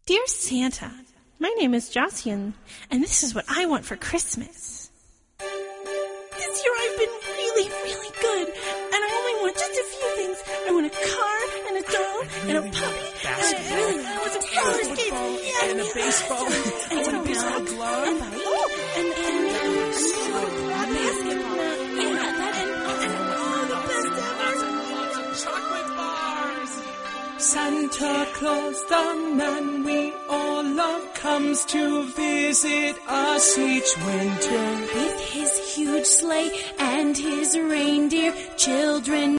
Dear Santa, my name is Josian, and this is what I want for Christmas. This year I've been really, really good, and I only want just a few things. I want a car, and a doll, and a puppy, and I want some roller skates, and a baseball, and a baseball glove, and a basketball, and all the best ever. Chocolate bars. Santa Claus, the man we all love, comes to visit us each winter. With his huge sleigh and his reindeer, children